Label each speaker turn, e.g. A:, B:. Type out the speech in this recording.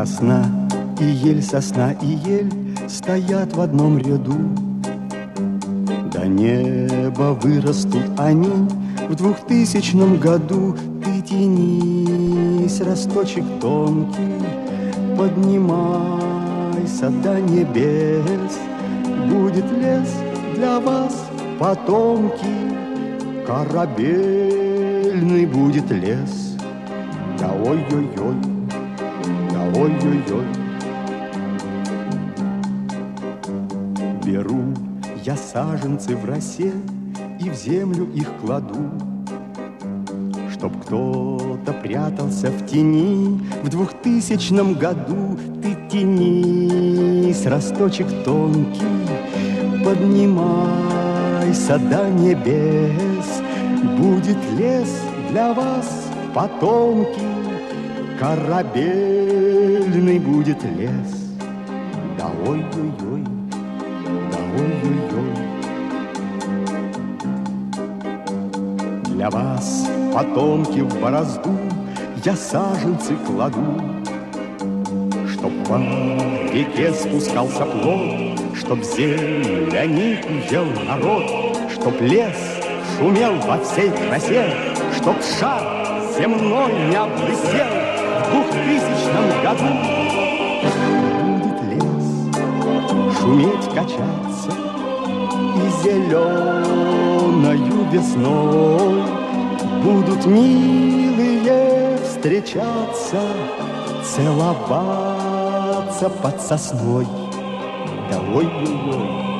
A: Сосна и ель стоят в одном ряду. До неба вырастут они в 2000 году. Ты тянись, росточек тонкий, поднимайся до небес. Будет лес для вас потомки, корабельный будет лес. Да ой-ой-ой, да ой-ой-ой. Беру я саженцы в росе и в землю их кладу, чтоб кто-то прятался в тени в 2000 году. Ты тянись, росточек тонкий, поднимайся до небес. Будет лес для вас потомки, корабельный будет лес. Да ой-ой-ой, да ой-ой-ой. Для вас, потомки, в борозду я саженцы кладу, чтоб по реке спускался плот, чтоб землянику ел народ, чтоб лес шумел во всей красе, чтоб шар земной не облысел в 2000 году. Будет лес шуметь, качаться, и зеленою весной будут милые встречаться, целоваться под сосной. Да ой-ой-ой.